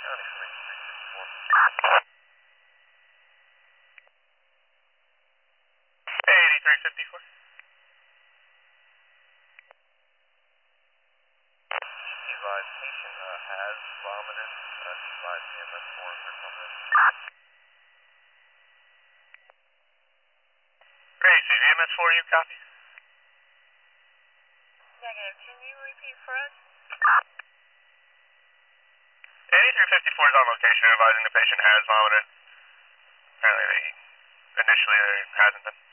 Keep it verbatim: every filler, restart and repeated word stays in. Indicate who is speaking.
Speaker 1: County from eighty-three fifty-four. eighty-three fifty-four. She advised patient uh, has vomited. Uh, she advised E M S four under coming. Great, C V M S four, you copy?
Speaker 2: Negative. Can you repeat for us?
Speaker 1: eighty-three fifty-four is on location, advising the patient has vomited. Apparently, they initially there hasn't been.